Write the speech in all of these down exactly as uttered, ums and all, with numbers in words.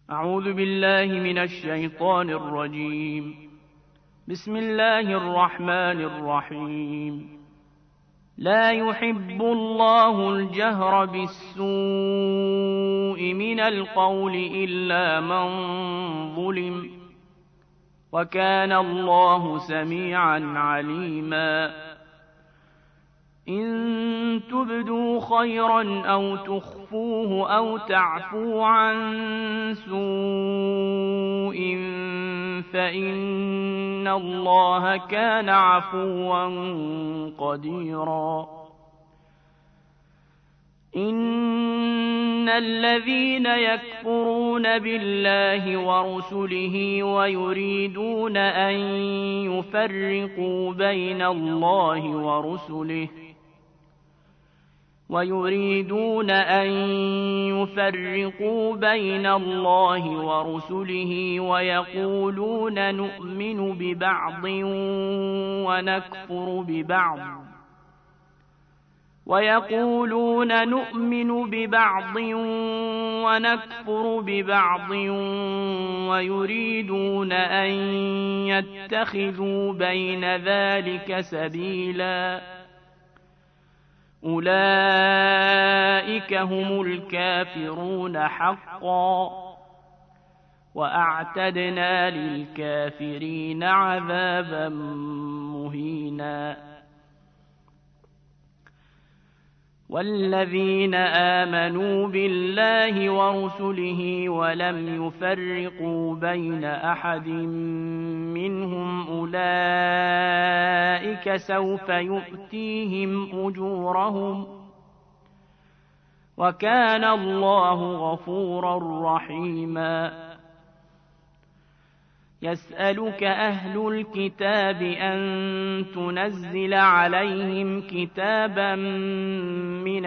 أعوذ بالله من الشيطان الرجيم. بسم الله الرحمن الرحيم. لا يحب الله الجهر بالسوء من القول إلا من ظلم، وكان الله سميعا عليما. إن تبدوا خيرا أو تخفوه أو تعفو عن سوء فإن الله كان عفوا قديرا. إن الذين يكفرون بالله ورسله ويريدون أن يفرقوا بين الله ورسله ويريدون أن يفرقوا بين الله ورسله ويقولون نؤمن ببعض ونكفر ببعض ويقولون نؤمن ببعض ونكفر ببعض ويريدون أن يتخذوا بين ذلك سبيلا. أولئك هم الكافرون حقا، وأعتدنا للكافرين عذابا مهينا. والذين آمنوا بالله ورسله ولم يفرقوا بين أحد منهم أولئك سوف يؤتيهم أجورهم، وكان الله غفورا رحيما. يسألك أهل الكتاب أن تنزل عليهم كتابا من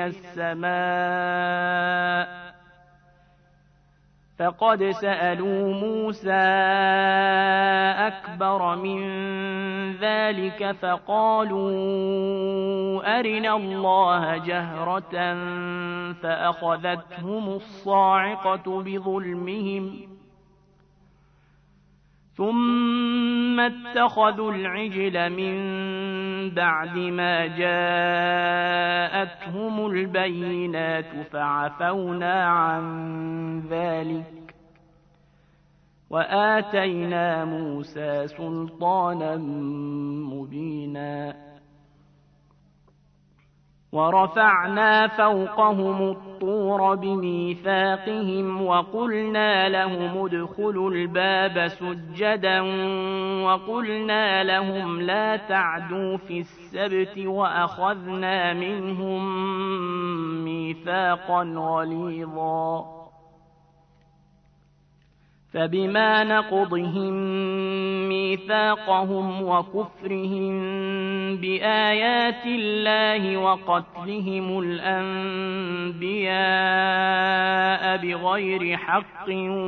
السماء، فقد سألوا موسى أكبر من ذلك فقالوا أرنا الله جهرة فأخذتهم الصاعقة بظلمهم ثم اتخذوا العجل من بعد ما جاءتهم البينات فعفونا عن ذلك وآتينا موسى سلطانا مبينا. ورفعنا فوقهم الطور بميثاقهم وقلنا لهم ادخلوا الباب سجدا وقلنا لهم لا تعدوا في السبت وأخذنا منهم ميثاقا غليظا. فبما نقضهم ميثاقهم وكفرهم بآيات الله وقتلهم الأنبياء بغير حق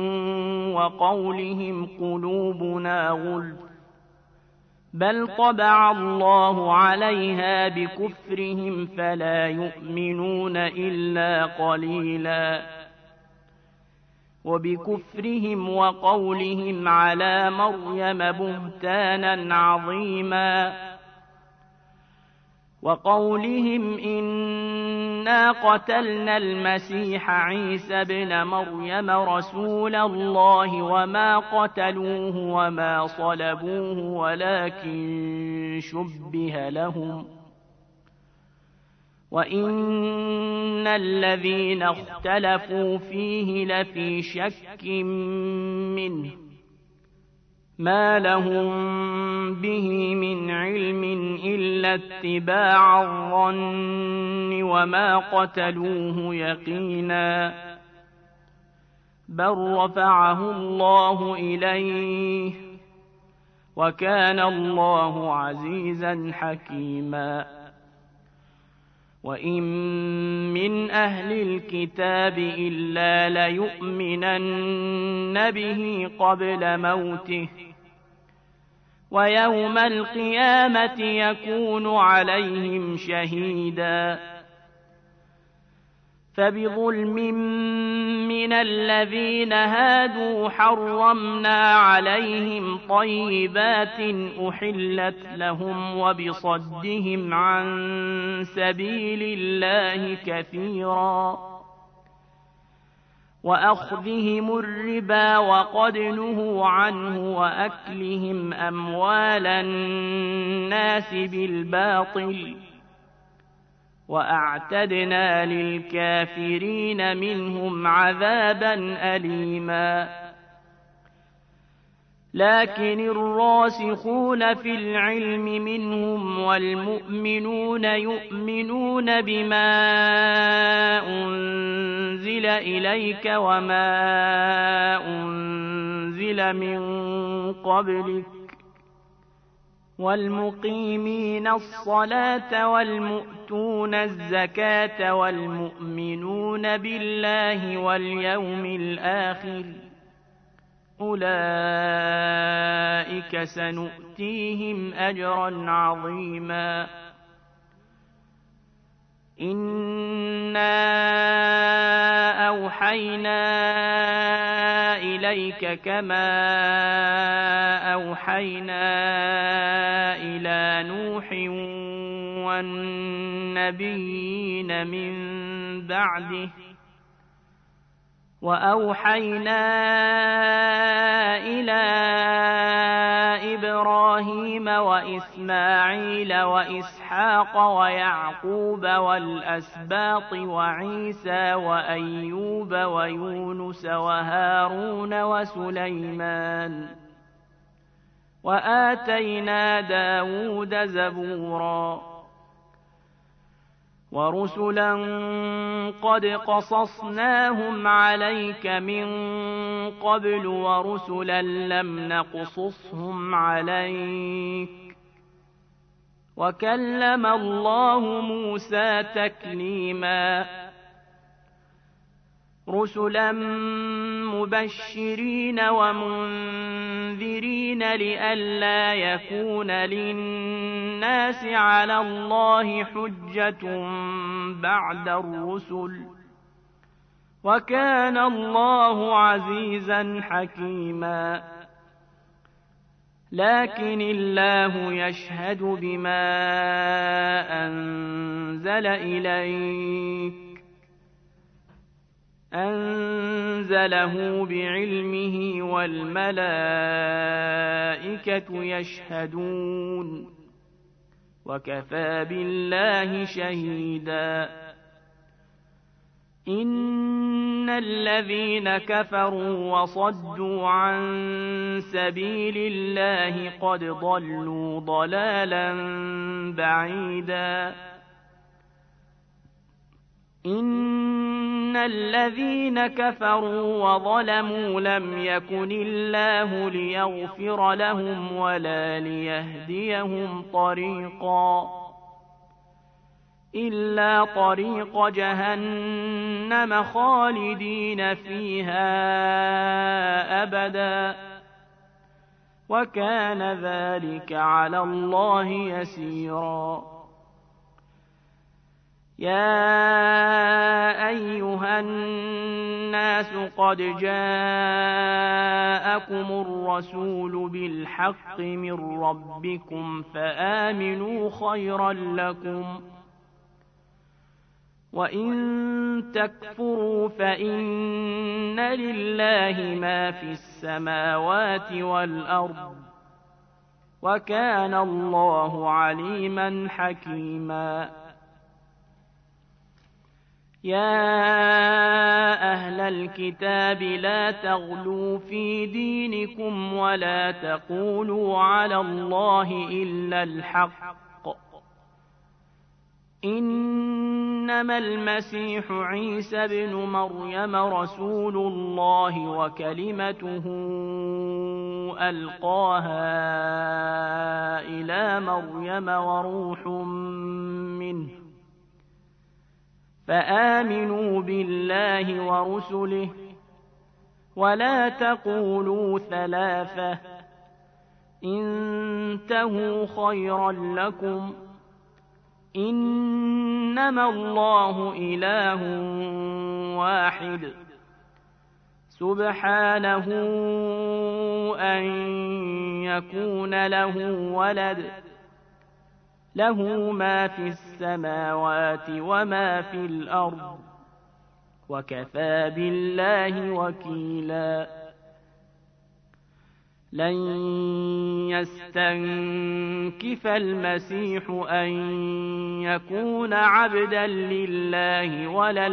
وقولهم قلوبنا غلف بل طبع الله عليها بكفرهم فلا يؤمنون إلا قليلا. وبكفرهم وقولهم على مريم بهتانا عظيما وقولهم إنا قتلنا المسيح عيسى ابن مريم رسول الله وما قتلوه وما صلبوه ولكن شبه لهم وإن الذين اختلفوا فيه لفي شك منه ما لهم به من علم إلا اتباع الظن وما قتلوه يقينا بل رفعه الله إليه وكان الله عزيزا حكيما. وإن من أهل الكتاب إلا ليؤمنن به قبل موته ويوم القيامة يكون عليهم شهيدا. فبظلم من الذين هادوا حرمنا عليهم طيبات أحلت لهم وبصدهم عن سبيل الله كثيرا وأخذهم الربا وقد نهوا عنه وأكلهم أموال الناس بالباطل وأعتدنا للكافرين منهم عذابا أليما لكن الراسخون في العلم منهم والمؤمنون يؤمنون بما أنزل إليك وما أنزل من قبلك والمقيمين الصلاة والمؤتون الزكاة والمؤمنون بالله واليوم الآخر أولئك سنؤتيهم أجرا عظيما إنا أوحينا إليك كما أوحينا إلى نوح والنبيين من بعده وأوحينا إلى إبراهيم وإسماعيل وإسحاق ويعقوب والأسباط وعيسى وأيوب ويونس وهارون وسليمان وآتينا داود زبورا ورسلا قد قصصناهم عليك من قبل ورسلا لم نقصصهم عليك وكلم الله موسى تكليما رسلا مبشرين ومنذرين لئلا يكون للناس على الله حجة بعد الرسل وكان الله عزيزا حكيما لكن الله يشهد بما أنزل إليك أنزله بعلمه والملائكة يشهدون وكفى بالله شهيدا إن الذين كفروا وصدوا عن سبيل الله قد ضلوا ضلالا بعيدا إن الذين كفروا وظلموا لم يكن الله ليغفر لهم ولا ليهديهم طريقا إلا طريق جهنم خالدين فيها أبدا وكان ذلك على الله يسيرا يا أيها الناس قد جاءكم الرسول بالحق من ربكم فآمنوا خيرا لكم وإن تكفروا فإن لله ما في السماوات والأرض وكان الله عليما حكيما يا أهل الكتاب لا تغلوا في دينكم ولا تقولوا على الله إلا الحق إنما المسيح عيسى بن مريم رسول الله وكلمته ألقاها إلى مريم وروح منه فآمنوا بالله ورسله ولا تقولوا ثلاثة انتهوا خيرا لكم إنما الله إله واحد سبحانه أن يكون له ولد له ما في السماوات وما في الأرض وكفى بالله وكيلا لن يستنكف المسيح أن يكون عبدا لله ولا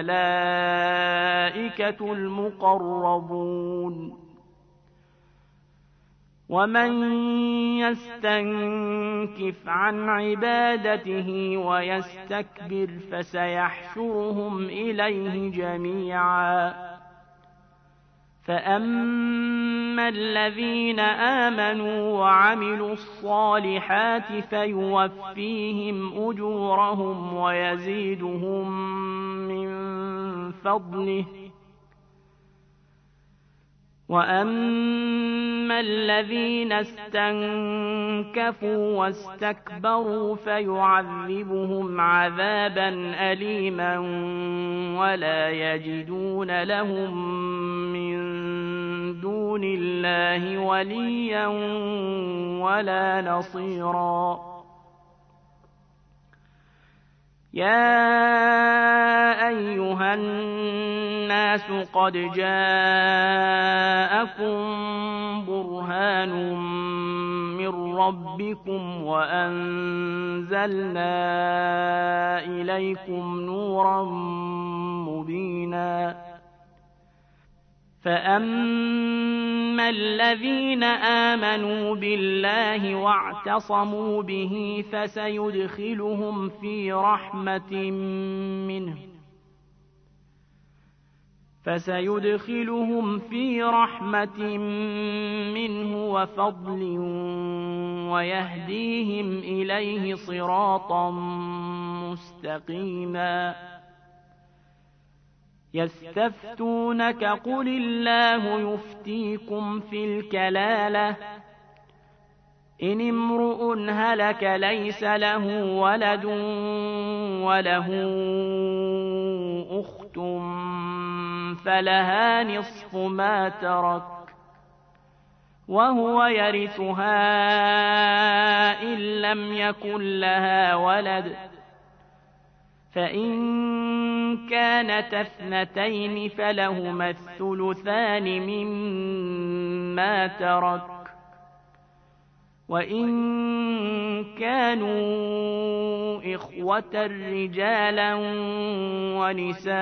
الملائكة المقربون ومن يستنكف عن عبادته ويستكبر فسيحشرهم إليه جميعا فأما الذين آمنوا وعملوا الصالحات فيوفيهم أجورهم ويزيدهم من فضله وأما الذين استنكفوا واستكبروا فيعذبهم عذابا أليما ولا يجدون لهم من دون الله وليا ولا نصيرا يا أيها الناس قد جاءكم برهان من ربكم وأنزلنا إليكم نورا مبينا فأما الذين آمنوا بالله واعتصموا به فسيدخلهم في رحمة منه فسيدخلهم في رحمة منه وفضل ويهديهم إليه صراطا مستقيما يستفتونك قل الله يفتيكم في الكلالة إن امرؤ هلك ليس له ولد وله أخت فلها نصف ما ترك وهو يرثها إن لم يكن لها ولد فإن كانت اثنتين فلهما الثلثان مما ترك وإن كانوا إخوة رجالا ونساء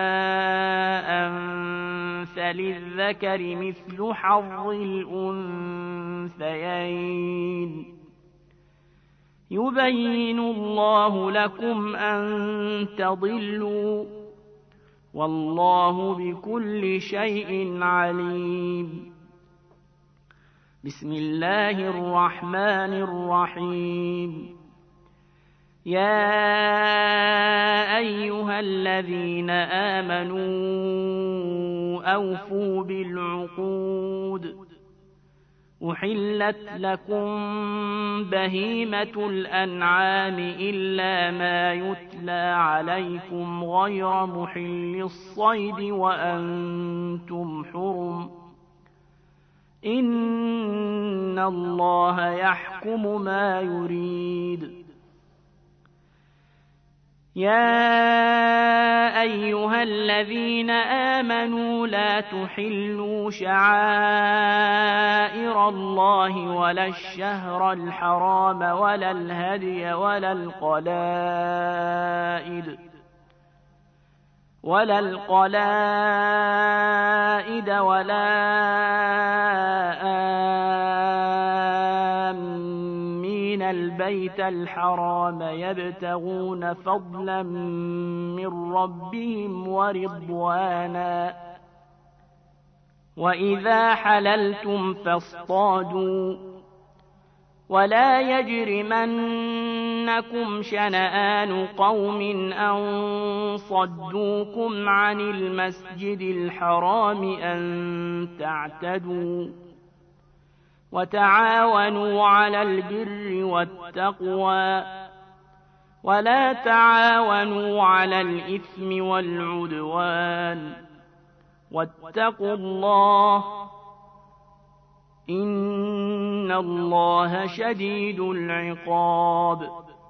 فللذكر مثل حظ الأنثيين يبين الله لكم أن تضلوا والله بكل شيء عليم بسم الله الرحمن الرحيم يا أيها الذين آمنوا أوفوا بالعقود أحلت لكم بهيمة الأنعام إلا ما يتلى عليكم غير محل الصيد وأنتم حرم إن الله يحكم ما يريد يا أيها الذين آمنوا لا تحلوا شعائر الله ولا الشهر الحرام ولا الهدي ولا القلائد ولا القلائد ولا آمين البيت الحرام يبتغون فضلا من ربهم ورضوانا وإذا حللتم فاصطادوا ولا يجرمنكم شنآن قوم أن صدوكم عن المسجد الحرام أن تعتدوا وتعاونوا على البر والتقوى ولا تعاونوا على الإثم والعدوان واتقوا الله إن الله شديد العقاب.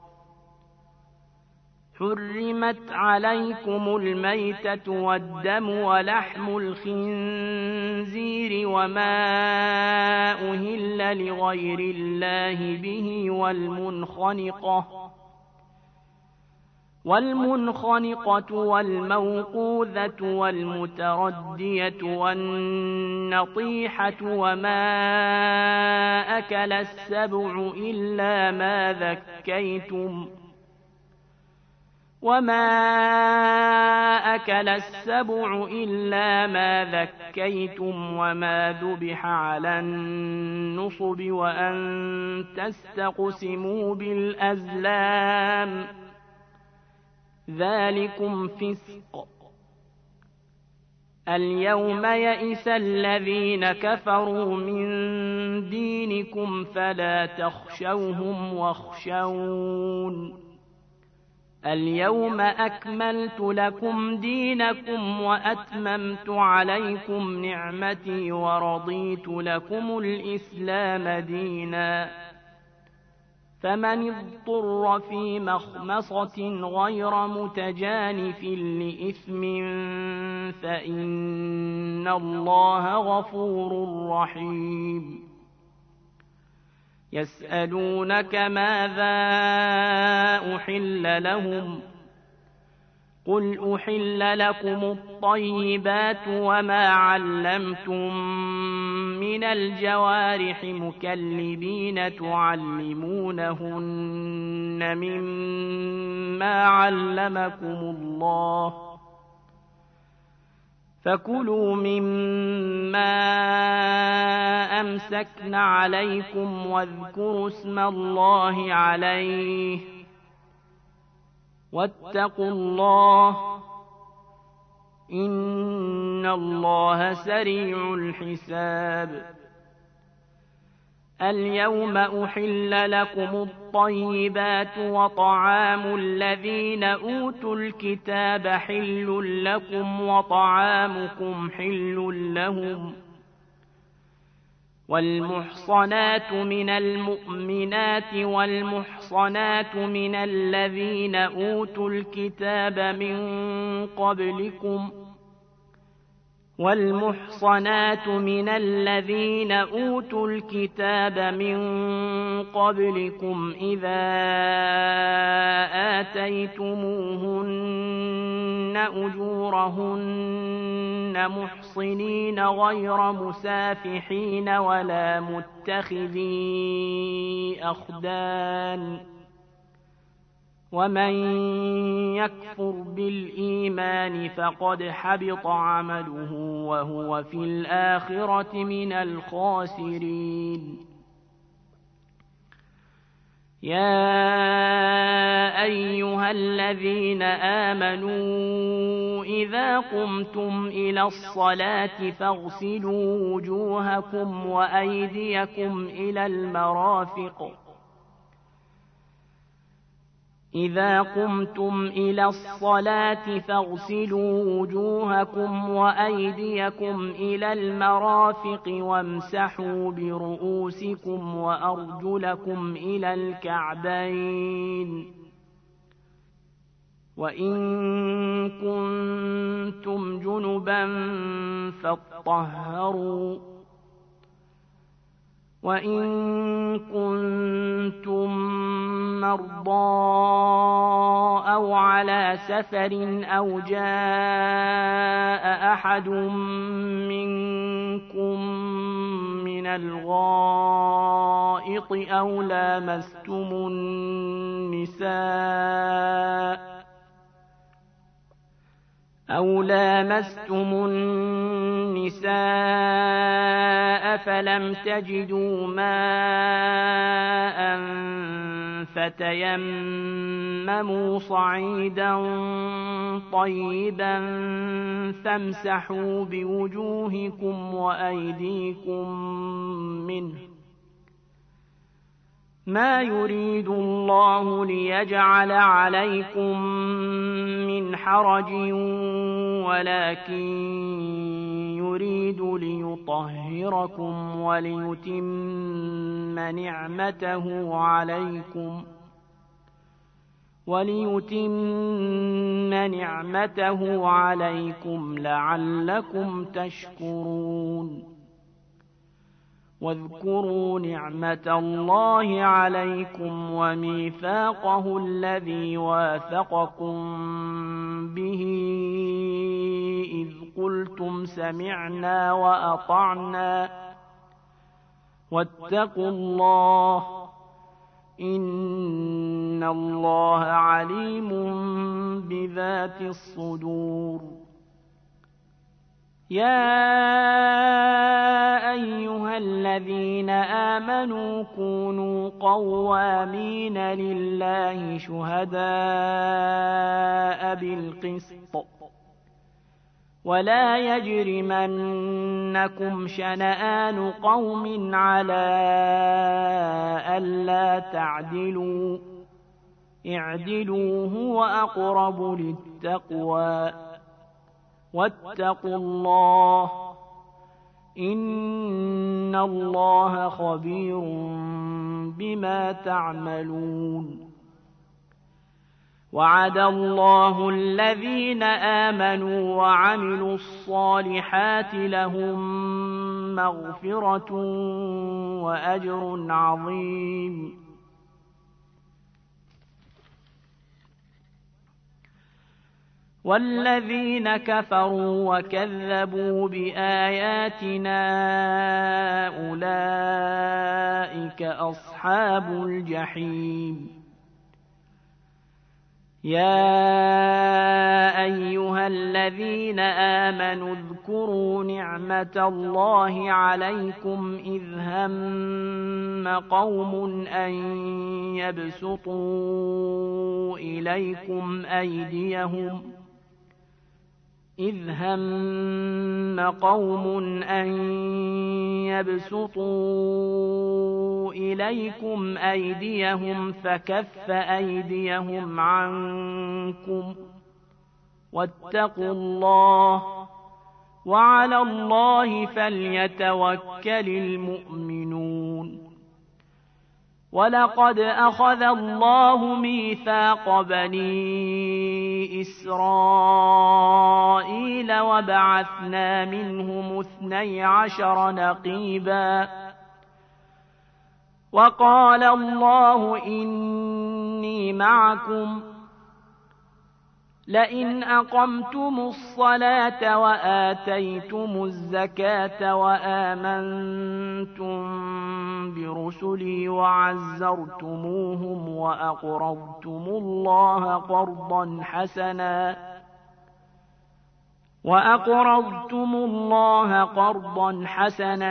حرمت عليكم الميتة والدم ولحم الخنزير وما أهل لغير الله به والمنخنقة والمنخنقة والموقوذة والمتردية والنطيحة وما أكل السبع إلا ما ذكيتم وما أكل السبع إلا ما ذكيتم وما ذبح على النصب وأن تستقسموا بالأزلام ذلكم فسق. اليوم يئس الذين كفروا من دينكم فلا تخشوهم واخشون اليوم أكملت لكم دينكم وأتممت عليكم نعمتي ورضيت لكم الإسلام دينا فمن اضطر في مخمصة غير متجانف لإثم فإن الله غفور رحيم. يسألونك ماذا أحل لهم قل أحل لكم الطيبات وما علمتم من الجوارح مكلبين تعلمونهن مما علمكم الله فكلوا مما أمسكن عليكم واذكروا اسم الله عليه واتقوا الله إن الله سريع الحساب. اليوم أحل لكم الطيبات وطعام الذين أوتوا الكتاب حل لكم وطعامكم حل لهم والمحصنات من المؤمنات والمحصنات من الذين أوتوا الكتاب من قبلكم والمحصنات من الذين أوتوا الكتاب من قبلكم إذا آتيتموهن أجورهن محصنين غير مسافحين ولا متخذي أخدان ومن يكفر بالإيمان فقد حبط عمله وهو في الآخرة من الخاسرين. يا أيها الذين آمنوا إذا قمتم إلى الصلاة فاغسلوا وجوهكم وأيديكم إلى المرافق إذا قمتم إلى الصلاة فاغسلوا وجوهكم وأيديكم إلى المرافق وامسحوا برؤوسكم وأرجلكم إلى الكعبين وإن كنتم جنبا فاطهروا وإن كنتم مرضى أو على سفر أو جاء أحد منكم من الغائط أو لامستم النساء أو لامستم النساء فلم تجدوا ماء فتيمموا صعيدا طيبا فامسحوا بوجوهكم وأيديكم منه ما يريد الله ليجعل عليكم من حرج ولكن يريد ليطهركم وليتم نعمته عليكم وليتم نعمته عليكم لعلكم تشكرون واذكروا نعمة الله عليكم وميثاقه الذي واثقكم به إذ قلتم سمعنا وأطعنا واتقوا الله إن الله عليم بذات الصدور. يا أيها الذين آمنوا كونوا قوامين لله شهداء بالقسط ولا يجرمنكم شنآن قوم على ألا تعدلوا اعدلوا هو أقرب للتقوى واتقوا الله إن الله خبير بما تعملون. وعد الله الذين آمنوا وعملوا الصالحات لهم مغفرة وأجر عظيم. والذين كفروا وكذبوا بآياتنا أولئك أصحاب الجحيم. يا أيها الذين آمنوا اذكروا نعمة الله عليكم إذ هم قوم أن يبسطوا إليكم أيديهم إذ هم قوم أن يبسطوا إليكم أيديهم فكف أيديهم عنكم واتقوا الله وعلى الله فليتوكل المؤمنون. ولقد أخذ الله ميثاق بني إسرائيل وبعثنا منهم اثني عشر نقيبا وقال الله إني معكم لئن أقمتم الصلاة وآتيتم الزكاة وآمنتم برسلي وعزرتموهم وأقرضتم الله قرضا حسنا وأقرضتم الله قرضا حسنا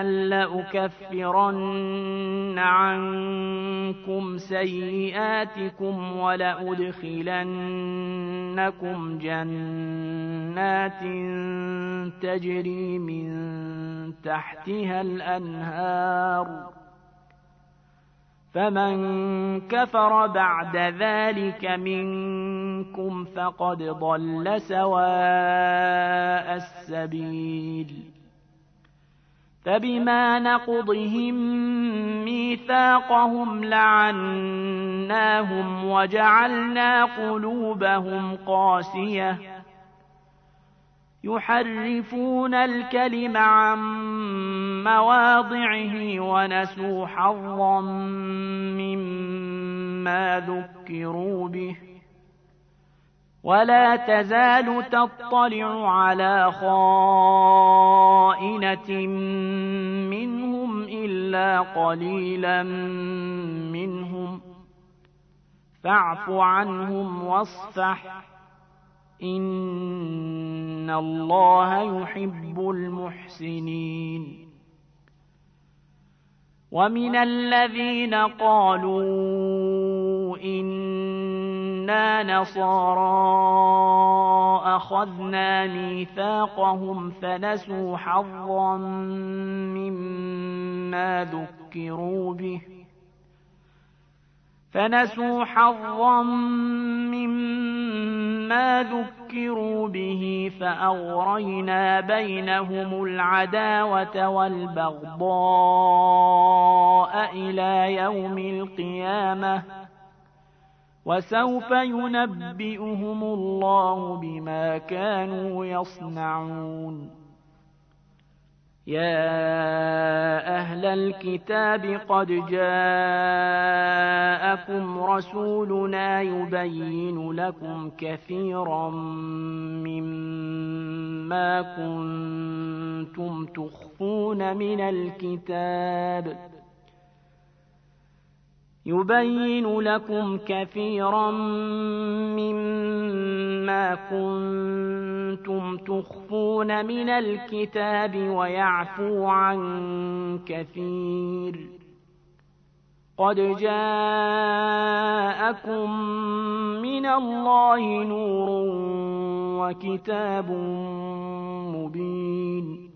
لأكفرن عنكم سيئاتكم ولأدخلنكم جنات تجري من تحتها الأنهار فمن كفر بعد ذلك منكم فقد ضل سواء السبيل. فبما نقضهم ميثاقهم لعناهم وجعلنا قلوبهم قاسية يحرفون الكلم عن مواضعه ونسوا حظا مما ذكروا به ولا تزال تطلع على خائنة منهم إلا قليلا منهم فاعف عنهم واصفح إن الله يحب المحسنين. ومن الذين قالوا إنا نصارى أخذنا ميثاقهم فنسوا حظا مما ذكروا به فنسوا حظا مما ذكروا به فأغرينا بينهم العداوة والبغضاء إلى يوم القيامة وسوف ينبئهم الله بما كانوا يصنعون. يا أهل الكتاب قد جاءكم رسولنا يبين لكم كثيرا مما كنتم تخفون من الكتاب يبين لكم كثيرا مما كنتم تخفون من الكتاب ويعفو عن كثير. قد جاءكم من الله نور وكتاب مبين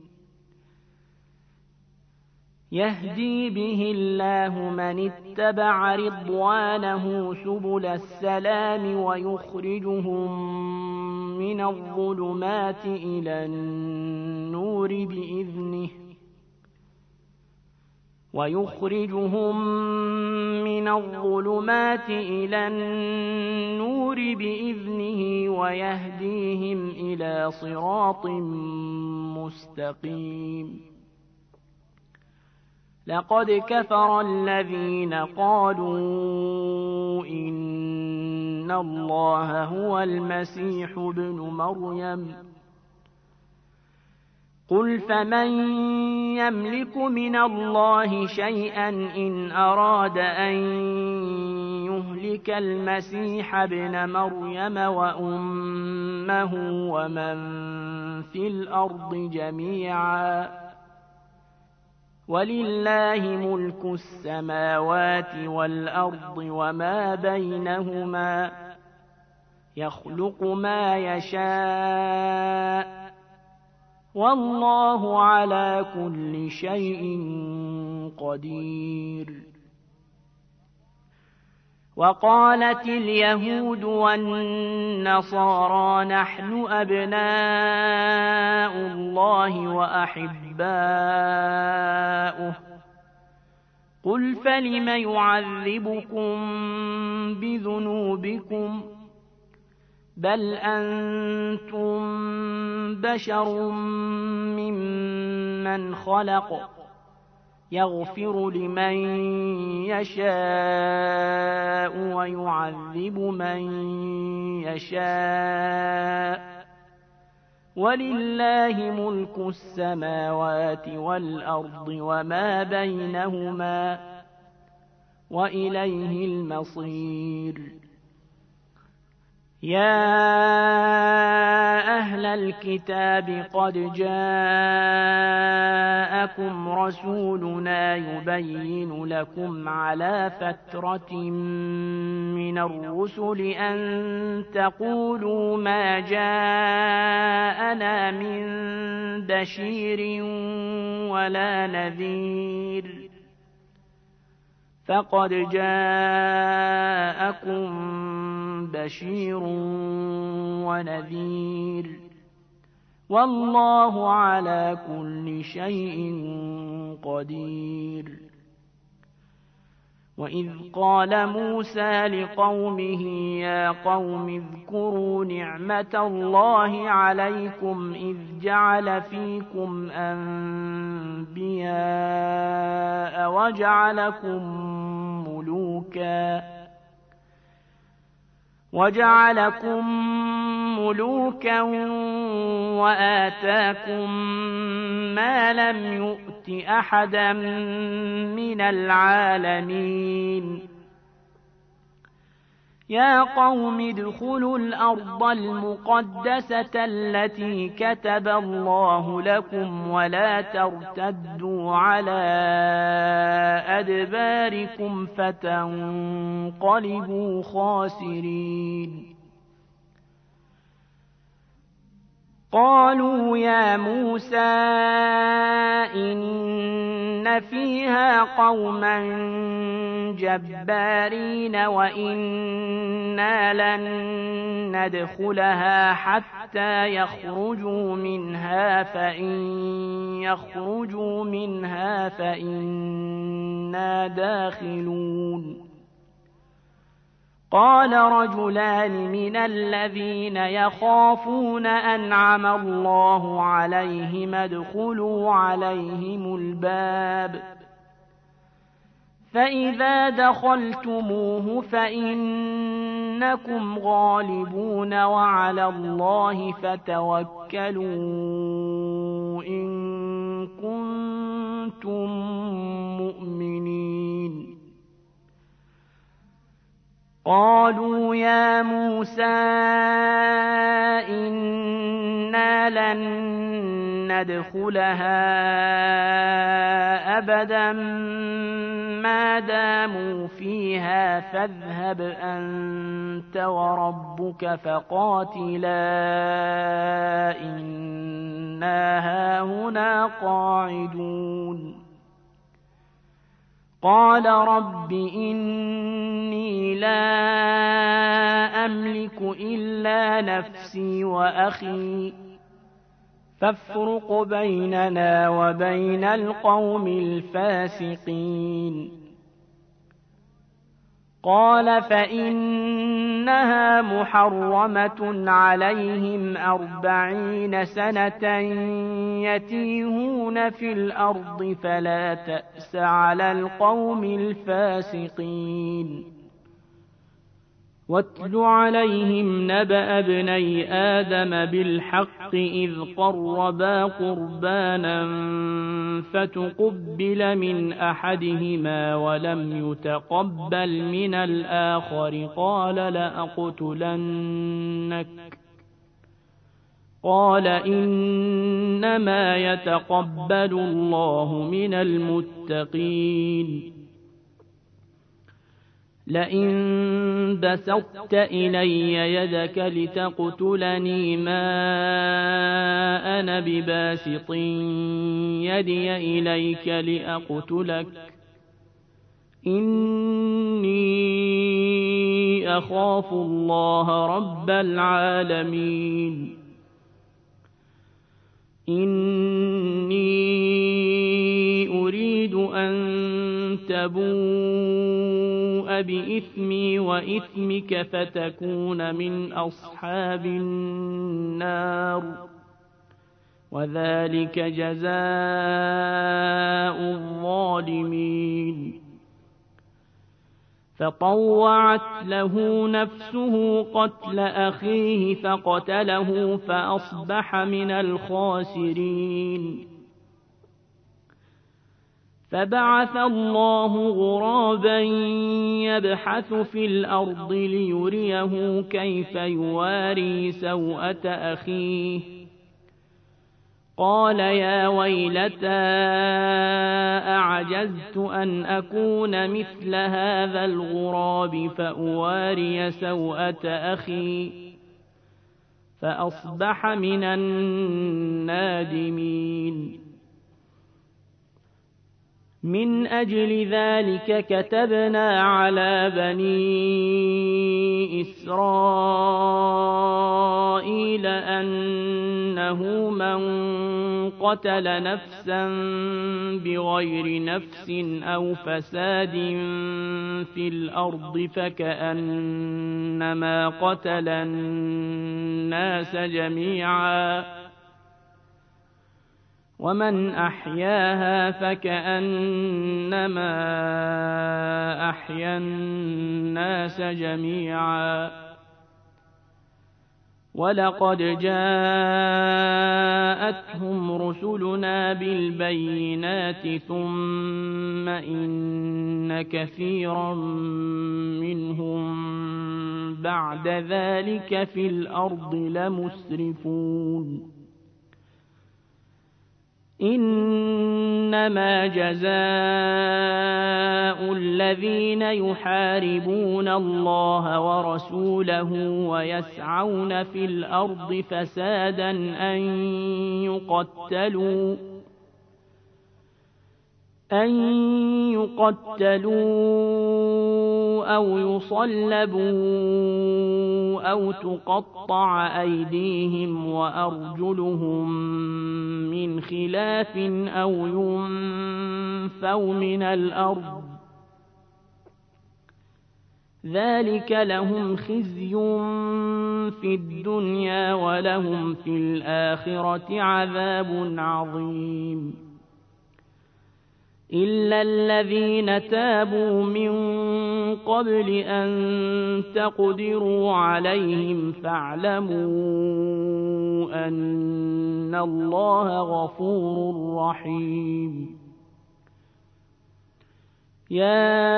يهدي به الله من اتبع رضوانه سبل السلام ويخرجهم من الظلمات إلى النور بإذنه ويخرجهم من الظلمات إلى النور بإذنه ويهديهم إلى صراط مستقيم. لقد كفر الذين قالوا إن الله هو المسيح ابن مريم قل فمن يملك من الله شيئا إن أراد أن يهلك المسيح ابن مريم وأمه ومن في الأرض جميعا ولله ملك السماوات والأرض وما بينهما يخلق ما يشاء والله على كل شيء قدير. وقالت اليهود والنصارى نحن أبناء الله وأحباؤه قل فلم يعذبكم بذنوبكم بل أنتم بشر ممن خلق يغفر لمن يشاء ويعذب من يشاء ولله ملك السماوات والأرض وما بينهما وإليه المصير. يا أهل الكتاب قد جاءكم رسولنا يبين لكم على فترة من الرسل أن تقولوا ما جاءنا من بشير ولا نذير فقد جاءكم بشير ونذير والله على كل شيء قدير. وإذ قال موسى لقومه يا قوم اذكروا نعمة الله عليكم إذ جعل فيكم أنبياء وجعلكم ملوكا وجعلكم ملوكا وآتاكم ما لم يؤت أحدا من العالمين. يا قوم ادخلوا الأرض المقدسة التي كتب الله لكم ولا ترتدوا على أدباركم فتنقلبوا خاسرين. قالوا يا موسى إن إن فيها قوما جبارين وإنا لن ندخلها حتى يخرجوا منها فإن يخرجوا منها فإنا داخلون قال رجلان من الذين يخافون أنعم الله عليهم ادخلوا عليهم الباب فإذا دخلتموه فإنكم غالبون وعلى الله فتوكلوا إن كنتم مؤمنين قالوا يا موسى إنا لن ندخلها أبدا ما داموا فيها فاذهب أنت وربك فقاتلا إنا هاهنا قاعدون قال رب إني لا أملك إلا نفسي وأخي فافرق بيننا وبين القوم الفاسقين قال فإنها محرمة عليهم أربعين سنة يتيهون في الأرض فلا تأس على القوم الفاسقين واتل عليهم نبأ ابني آدم بالحق إذ قربا قربانا فتقبل من أحدهما ولم يتقبل من الآخر قال لأقتلنك قال إنما يتقبل الله من المتقين لئن بسطت إلي يدك لتقتلني ما أنا بباسط يدي إليك لأقتلك إني أخاف الله رب العالمين إني أريد أن تبوء بإثمي وإثمك فتكون من أصحاب النار وذلك جزاء الظالمين فطوعت له نفسه قتل أخيه فقتله فأصبح من الخاسرين فبعث الله غرابا يبحث في الأرض ليريه كيف يواري سوءة أخيه قال يا ويلتى أعجزت أن أكون مثل هذا الغراب فأواري سوءة أخي فأصبح من النادمين من أجل ذلك كتبنا على بني إسرائيل أنه من قتل نفسا بغير نفس أو فساد في الأرض فكأنما قتل الناس جميعا ومن أحياها فكأنما أحيا الناس جميعا ولقد جاءتهم رسلنا بالبينات ثم إن كثيرا منهم بعد ذلك في الأرض لمسرفون إنما جزاء الذين يحاربون الله ورسوله ويسعون في الأرض فسادا أن يقتلوا أن يقتلوا أو يصلبوا أو تقطع أيديهم وأرجلهم من خلاف أو ينفوا من الأرض ذلك لهم خزي في الدنيا ولهم في الآخرة عذاب عظيم إلا الذين تابوا من قبل أن تقدروا عليهم فاعلموا أن الله غفور رحيم يا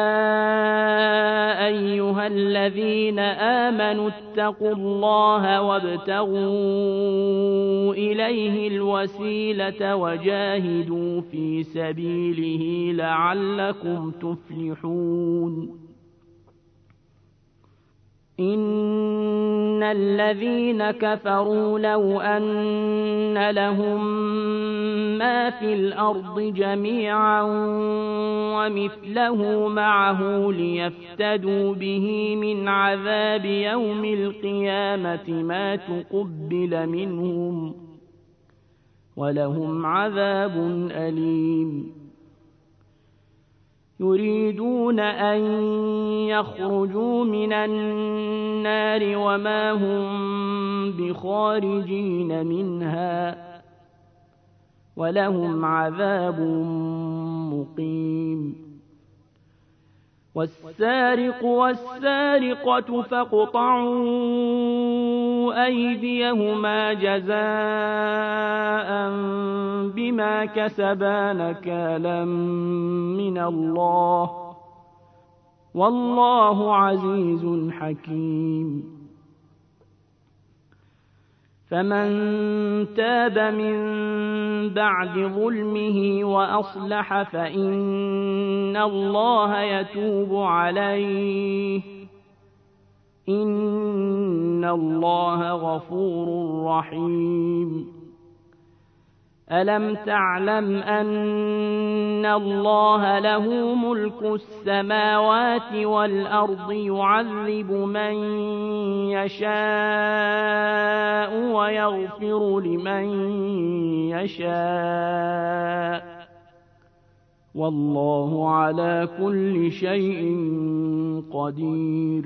أيها الذين آمنوا اتقوا الله وابتغوا إليه الوسيلة وجاهدوا في سبيله لعلكم تفلحون إن الذين كفروا لو أن لهم ما في الأرض جميعا ومثله معه ليفتدوا به من عذاب يوم القيامة ما تقبل منهم ولهم عذاب أليم يريدون أن يخرجوا من النار وما هم بخارجين منها ولهم عذاب مقيم والسارق والسارقة فاقطعوا أيديهما جزاء بما كسبا نكالا من الله والله عزيز حكيم فمن تاب من بعد ظلمه وأصلح فإن الله يتوب عليه إن الله غفور رحيم ألم تعلم أن الله له ملك السماوات والأرض يعذب من يشاء ويغفر لمن يشاء والله على كل شيء قدير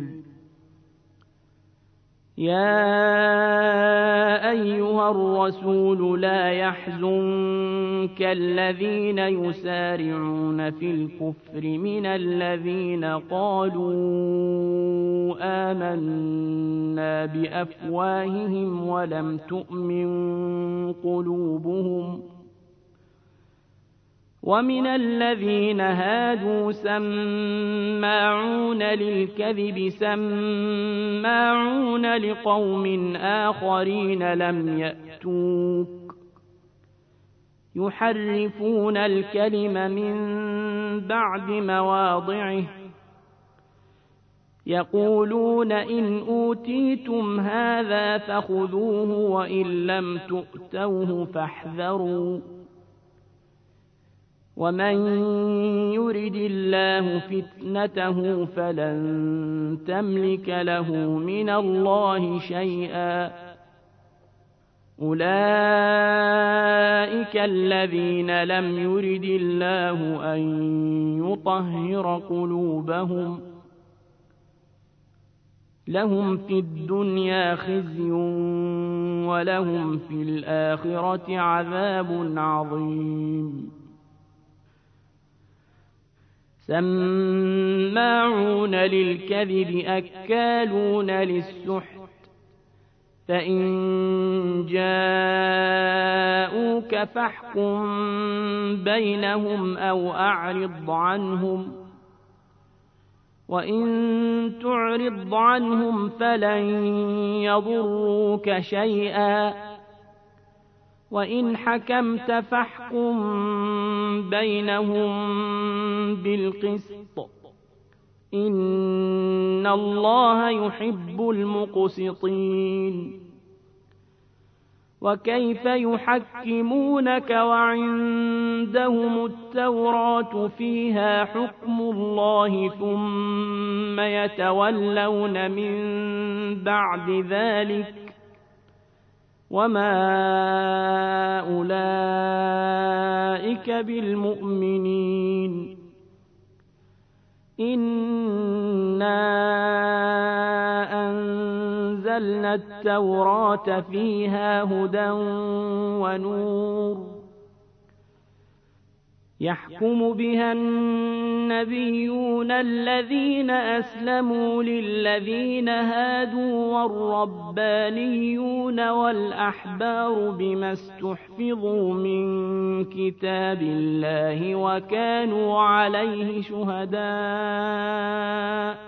يا أيها الرسول لا يحزنك الذين يسارعون في الكفر من الذين قالوا آمنا بأفواههم ولم تؤمن قلوبهم ومن الذين هادوا سماعون للكذب سماعون لقوم آخرين لم يأتوك يحرفون الكلم من بعد مواضعه يقولون إن أوتيتم هذا فخذوه وإن لم تؤتوه فاحذروا ومن يرد الله فتنته فلن تملك له من الله شيئا أولئك الذين لم يرد الله أن يطهر قلوبهم لهم في الدنيا خزي ولهم في الآخرة عذاب عظيم سماعون للكذب أكالون للسحت فإن جاءوك فاحكم بينهم أو أعرض عنهم وإن تعرض عنهم فلن يضروك شيئا وإن حكمت فاحكم بينهم بالقسط إن الله يحب المقسطين وكيف يحكمونك وعندهم التوراة فيها حكم الله ثم يتولون من بعد ذلك وما أولئك بالمؤمنين إنا أنزلنا التوراة فيها هدى ونور يحكم بها النبيون الذين أسلموا للذين هادوا والربانيون والأحبار بما استحفظوا من كتاب الله وكانوا عليه شهداء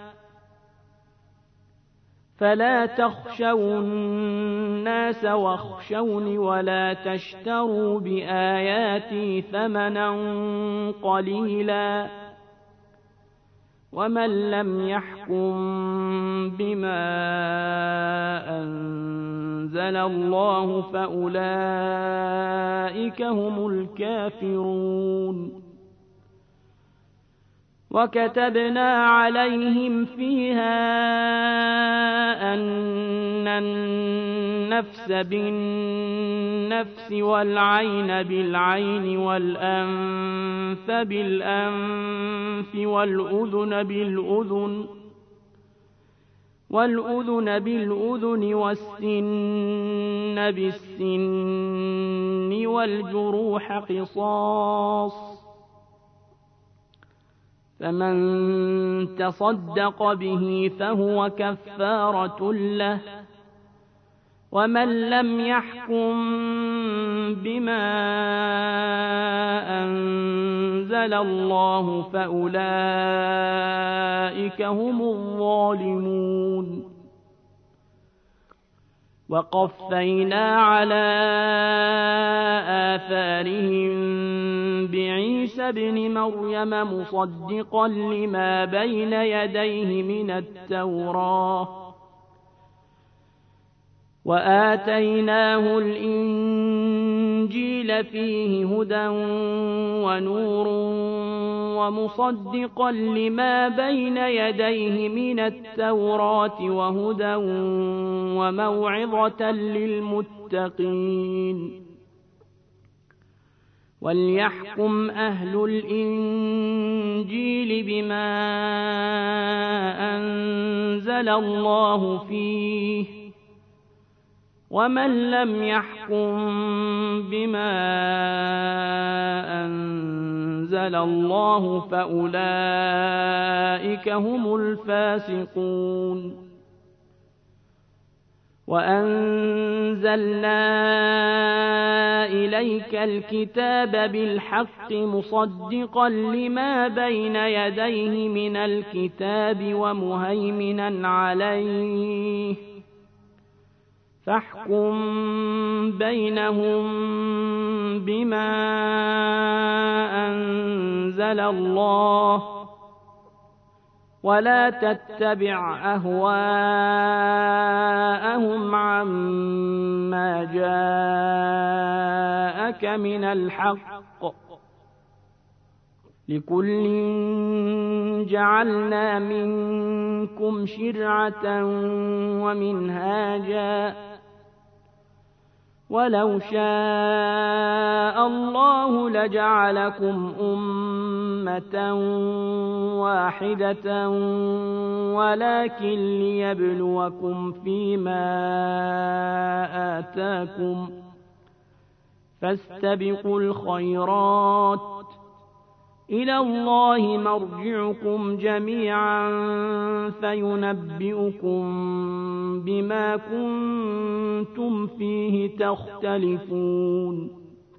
فلا تخشوا الناس واخشوني ولا تشتروا بآياتي ثمنا قليلا ومن لم يحكم بما أنزل الله فأولئك هم الكافرون وكتبنا عليهم فيها أن النفس بالنفس والعين بالعين والأنف بالأنف والأذن بالأذن والأذن بالأذن والسن بالسن والجروح قصاص فمن تصدق به فهو كفارة له ومن لم يحكم بما أنزل الله فأولئك هم الظالمون وقفينا على آثارهم بعيسى ابن مريم مصدقا لما بين يديه من التوراة وآتيناه الإنجيل فيه هدى ونور ومصدقا لما بين يديه من التوراة وهدى وموعظة للمتقين وليحكم أهل الإنجيل بما أنزل الله فيه ومن لم يحكم بما أنزل الله فأولئك هم الفاسقون وأنزلنا إليك الكتاب بالحق مصدقا لما بين يديه من الكتاب ومهيمنا عليه فاحكم بينهم بما أنزل الله ولا تتبع أهواءهم عما جاءك من الحق لكل جعلنا منكم شرعة ومنهاجا ولو شاء الله لجعلكم أمة واحدة ولكن ليبلوكم فيما آتاكم فاستبقوا الخيرات إلى الله مرجعكم جميعا فينبئكم بما كنتم فيه تختلفون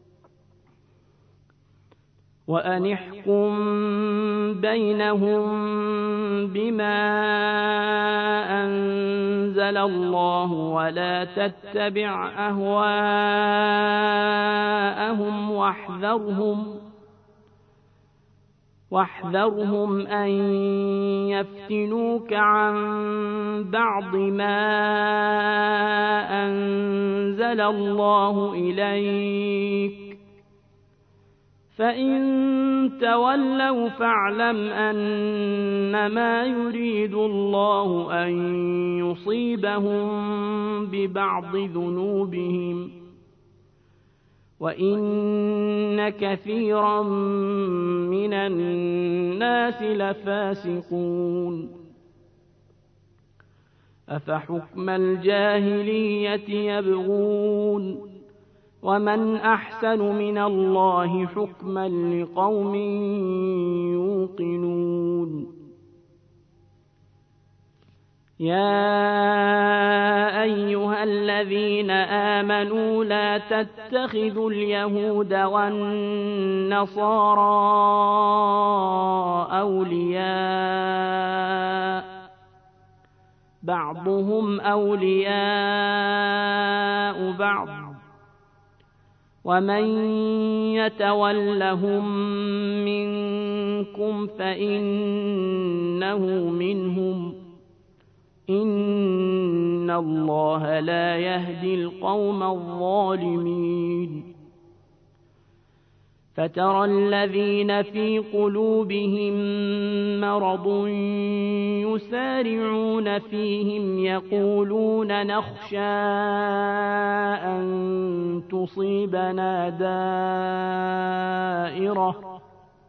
وأن احكم بينهم بما أنزل الله ولا تتبع أهواءهم واحذرهم واحذرهم أن يفتنوك عن بعض ما أنزل الله إليك، فإن تولوا فاعلم أنما يريد الله أن يصيبهم ببعض ذنوبهم، وإن كثيرا من الناس لفاسقون. أفحكم الجاهلية يبغون ومن أحسن من الله حكما لقوم يوقنون. يا أيها الذين آمنوا لا تتخذوا اليهود والنصارى أولياء بعضهم أولياء بعض ومن يتولهم منكم فإنه منهم، إن الله لا يهدي القوم الظالمين. فترى الذين في قلوبهم مرض يسارعون فيهم يقولون نخشى أن تصيبنا دائرة،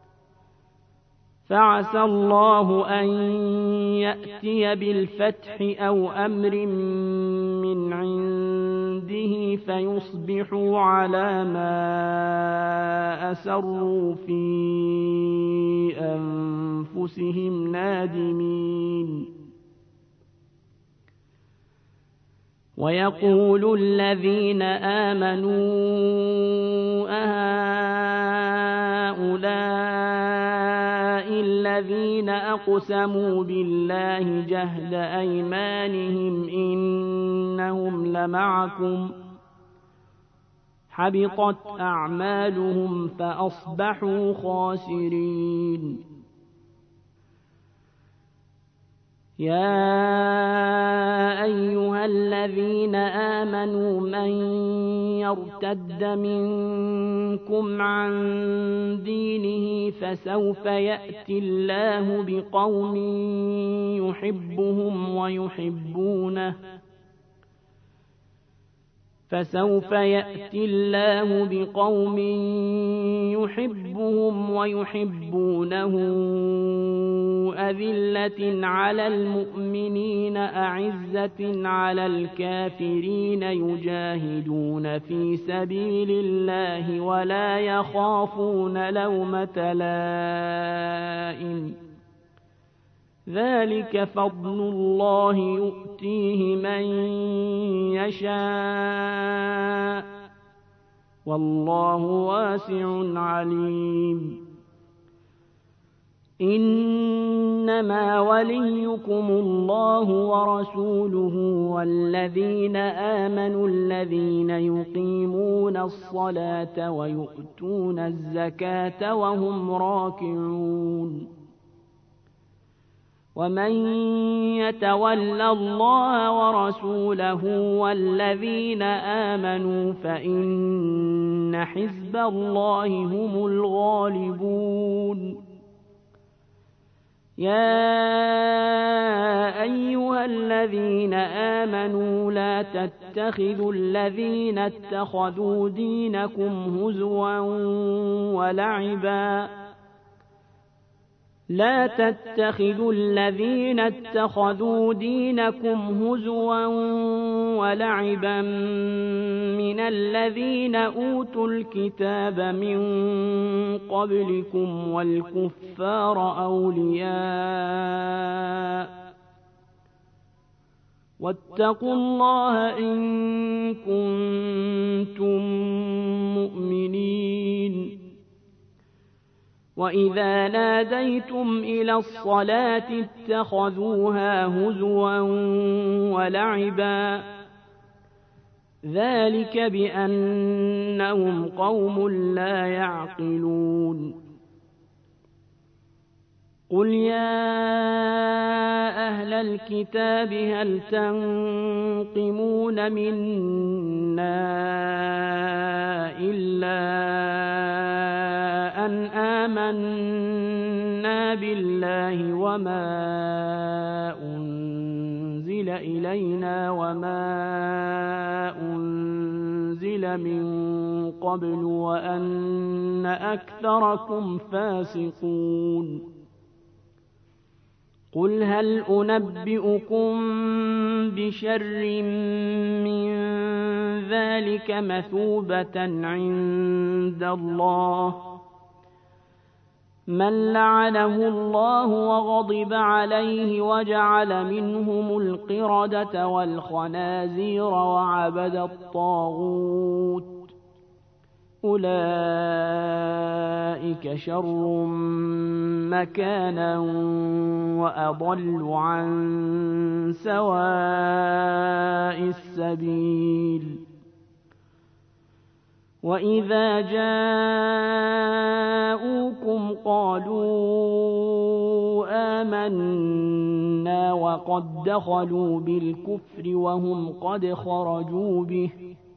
فعسى الله أن يأتي بالفتح أو أمر من عنده فيصبحوا على ما أسروا في أنفسهم نادمين. ويقول الذين آمنوا أهؤلاء الذين أقسموا بالله جهد أيمانهم إنهم لمعكم حبطت أعمالهم فأصبحوا خاسرين. يا أيها الذين آمنوا من يرتد منكم عن دينه فسوف يأتي الله بقوم يحبهم ويحبونه فسوف يأتي الله بقوم يحبهم ويحبونه أذلة على المؤمنين أعزة على الكافرين يجاهدون في سبيل الله ولا يخافون لومة لائم، ذلك فضل الله يؤتيه من يشاء والله واسع عليم. إنما وليكم الله ورسوله والذين آمنوا الذين يقيمون الصلاة ويؤتون الزكاة وهم راكعون. ومن يتول الله ورسوله والذين آمنوا فإن حزب الله هم الغالبون. يا أيها الذين آمنوا لا تتخذوا الذين اتخذوا دينكم هزوا ولعبا لا تتخذوا الذين اتخذوا دينكم هزوا ولعبا من الذين أوتوا الكتاب من قبلكم والكفار أولياء واتقوا الله إن كنتم مؤمنين. وإذا ناديتم إلى الصلاة اتخذوها هزوا ولعبا ذلك بأنهم قوم لا يعقلون. قل يا أهل الكتاب هل تنقمون منا إلا أن آمنا بالله وما أنزل إلينا وما أنزل من قبل وأن أكثركم فاسقون قل هل أنبئكم بشر من ذلك مثوبة عند الله من لعنه الله وغضب عليه وجعل منهم القردة والخنازير وعبد الطاغوت أولئك شر مكانا وأضل عن سواء السبيل وإذا جاءوكم قالوا آمنا وقد دخلوا بالكفر وهم قد خرجوا به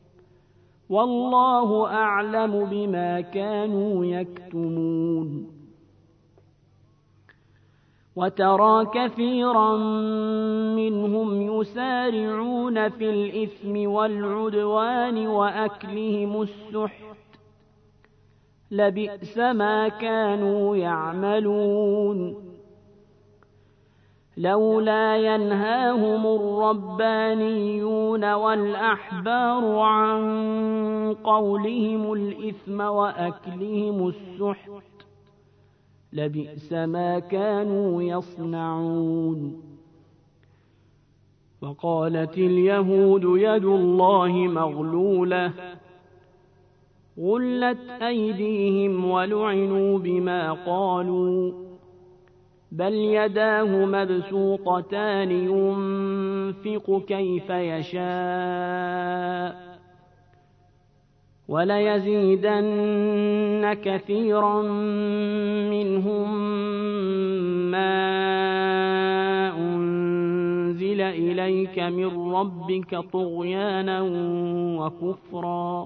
والله أعلم بما كانوا يكتمون وترى كثيرا منهم يسارعون في الإثم والعدوان وأكلهم السحت لبئس ما كانوا يعملون لولا ينهاهم الربانيون والأحبار عن قولهم الإثم وأكلهم السحت لبئس ما كانوا يصنعون وقالت اليهود يد الله مغلولة غلت أيديهم ولعنوا بما قالوا بل يداه مبسوطتان ينفق كيف يشاء وليزيدن كثيرا منهم ما أنزل إليك من ربك طغيانا وكفرا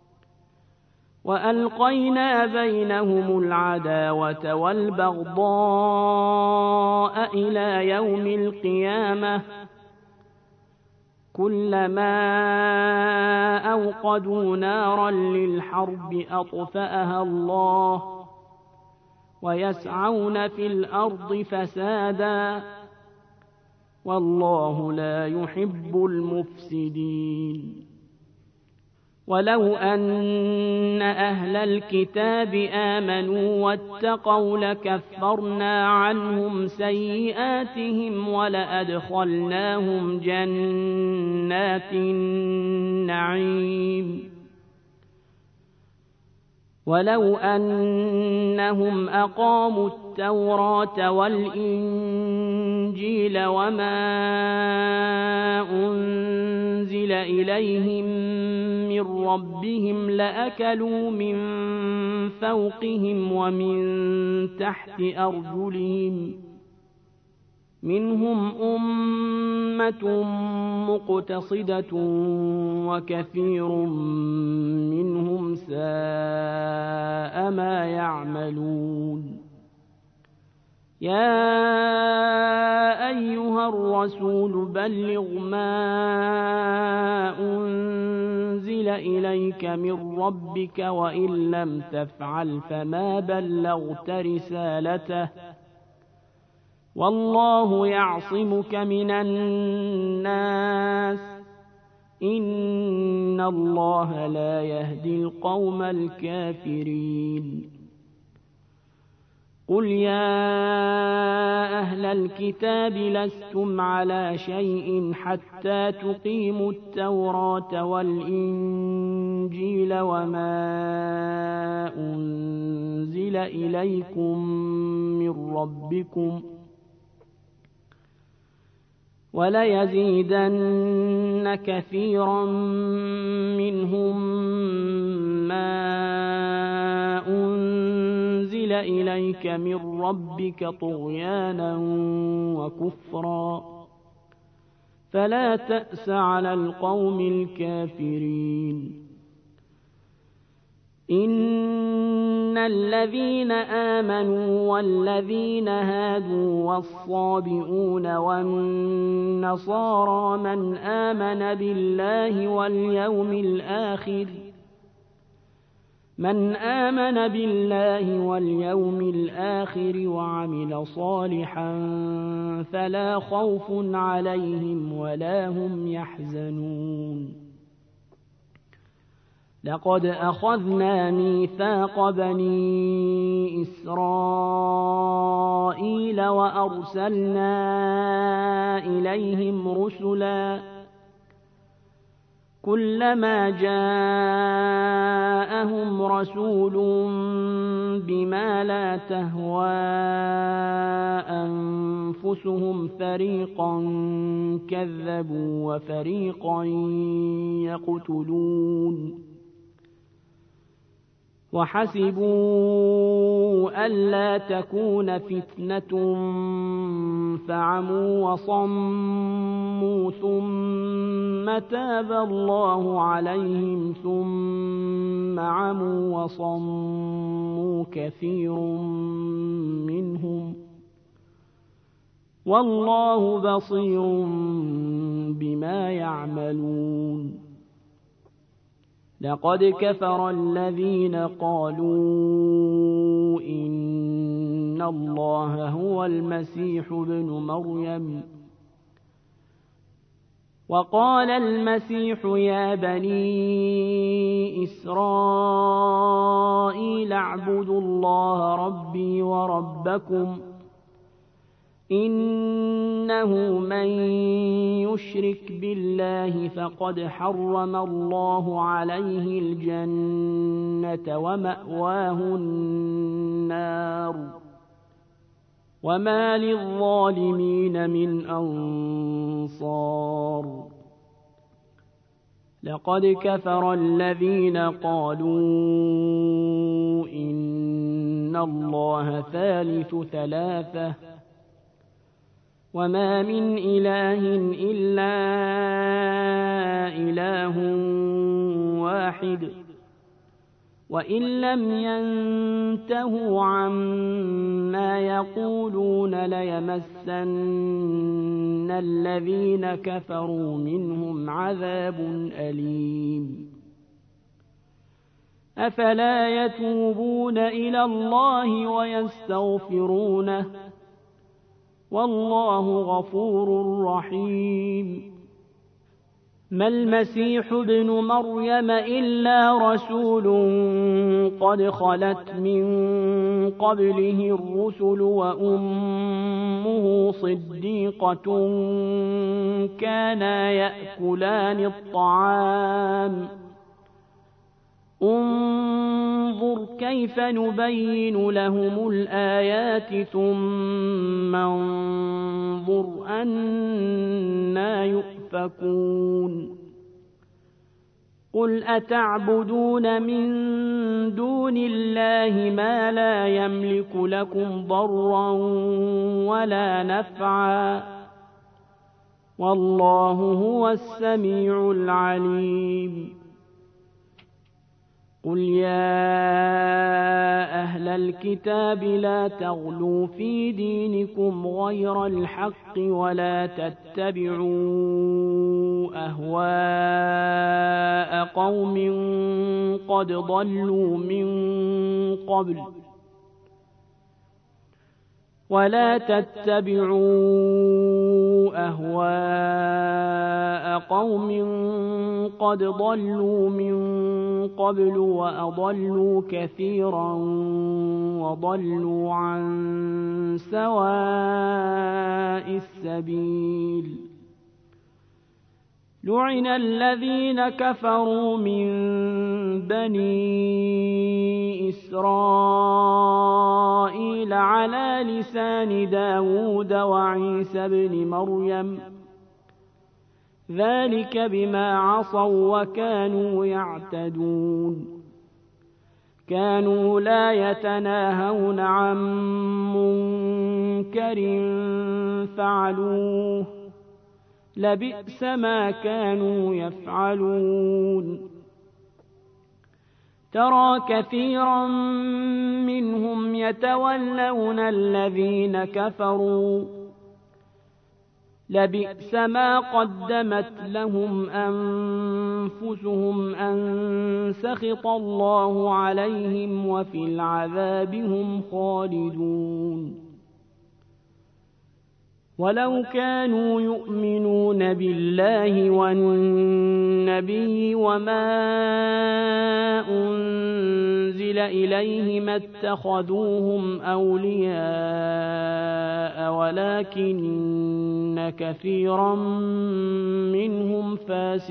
وألقينا بينهم العداوة والبغضاء إلى يوم القيامة كلما أوقدوا نارا للحرب أطفأها الله ويسعون في الأرض فسادا والله لا يحب المفسدين ولو أن أهل الكتاب آمنوا واتقوا لكفرنا عنهم سيئاتهم ولأدخلناهم جنات النعيم ولو أنهم أقاموا التوراة والإنجيل وما أنزل إليهم من ربهم لأكلوا من فوقهم ومن تحت أرجلهم منهم أمة مقتصدة وكثير منهم ساء ما يعملون يا أيها الرسول بلغ ما أنزل إليك من ربك وإن لم تفعل فما بلغت رسالته والله يعصمك من الناس إن الله لا يهدي القوم الكافرين قل يا أهل الكتاب لستم على شيء حتى تقيموا التوراة والإنجيل وما أنزل إليكم من ربكم وليزيدن كثيرا منهم ما أنزل أنزل إليك من ربك طغيانا وكفرا فلا تأس على القوم الكافرين إن الذين آمنوا والذين هادوا والصابئون والنصارى من آمن بالله واليوم الآخر من آمن بالله واليوم الآخر وعمل صالحا فلا خوف عليهم ولا هم يحزنون لقد أخذنا ميثاق بني إسرائيل وأرسلنا إليهم رسلا كلما جاءهم رسول بما لا تهوى أنفسهم فريقا كذبوا وفريقا يقتلون وحسبوا ألا تكون فتنة فعموا وصموا ثم تاب الله عليهم ثم عموا وصموا كثير منهم والله بصير بما يعملون لقد كفر الذين قالوا إن الله هو المسيح ابن مريم وقال المسيح يا بني إسرائيل اعبدوا الله ربي وربكم إنه من يشرك بالله فقد حرم الله عليه الجنة ومأواه النار وما للظالمين من أنصار لقد كفر الذين قالوا إن الله ثالث ثلاثة وما من إله إلا إله واحد وإن لم ينتهوا عما يقولون ليمسن الذين كفروا منهم عذاب أليم أفلا يتوبون إلى الله ويستغفرونه والله غفور رحيم ما المسيح ابن مريم إلا رسول قد خلت من قبله الرسل وأمه صديقة كانا يأكلان الطعام انظر كيف نبين لهم الآيات ثم انظر أنا يؤفكون قل أتعبدون من دون الله ما لا يملك لكم ضرا ولا نفعا والله هو السميع العليم قل يا أهل الكتاب لا تغلوا في دينكم غير الحق ولا تتبعوا أهواء قوم قد ضلوا من قبل ولا تتبعوا أهواء قوم قد ضلوا من قبل وأضلوا كثيرا وضلوا عن سواء السبيل لعن الذين كفروا من بني إسرائيل على لسان داود وعيسى بن مريم ذلك بما عصوا وكانوا يعتدون كانوا لا يتناهون عن منكر فعلوه لبئس ما كانوا يفعلون ترى كثيرا منهم يتولون الذين كفروا لبئس ما قدمت لهم أنفسهم أن سخط الله عليهم وفي العذاب هم خالدون ولو كانوا يؤمنون بالله والنبي وما أنزل إليه ما اتخذوهم أولياء ولكن كثيرا منهم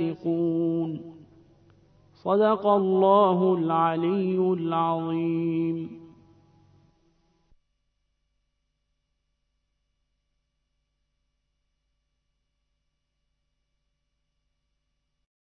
فاسقون صدق الله العلي العظيم.